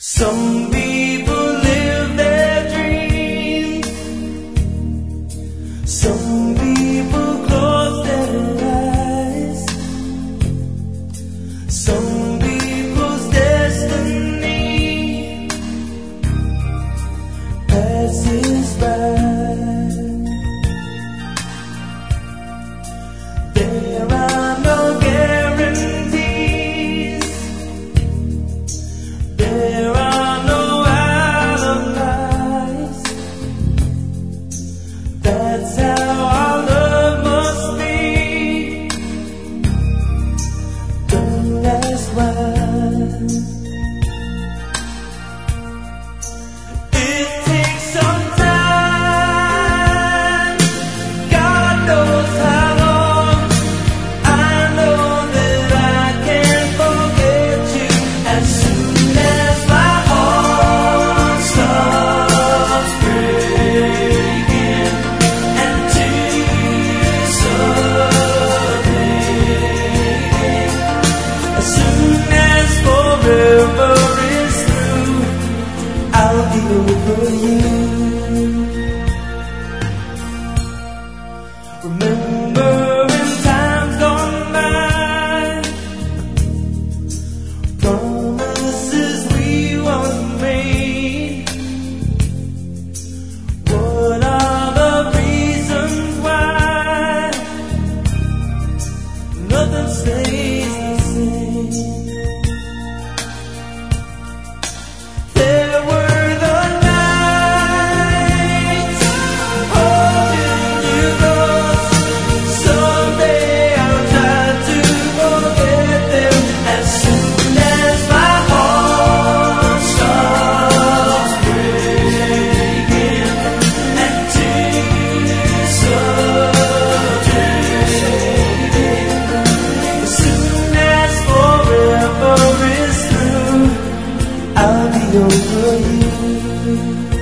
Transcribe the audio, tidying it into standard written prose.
Some people live their dreams. Some people close their eyes. Some people's destiny passes by. There are no guarantees. There are no alibis. That's how our love must be. Don't ask why. It takes some time. God knows how long. I know that I can't forget you as soon as my heart stops breaking and tears are fading. As soon as forever is through, I'll be over you. Remembering times gone by, promises we once made. What are the reasons why nothing stays the same? There were the nights holding you close. Someday I'll try to forget them as soon as my heart stops breaking and tears are fading. As soon as forever is through, I'll be over you.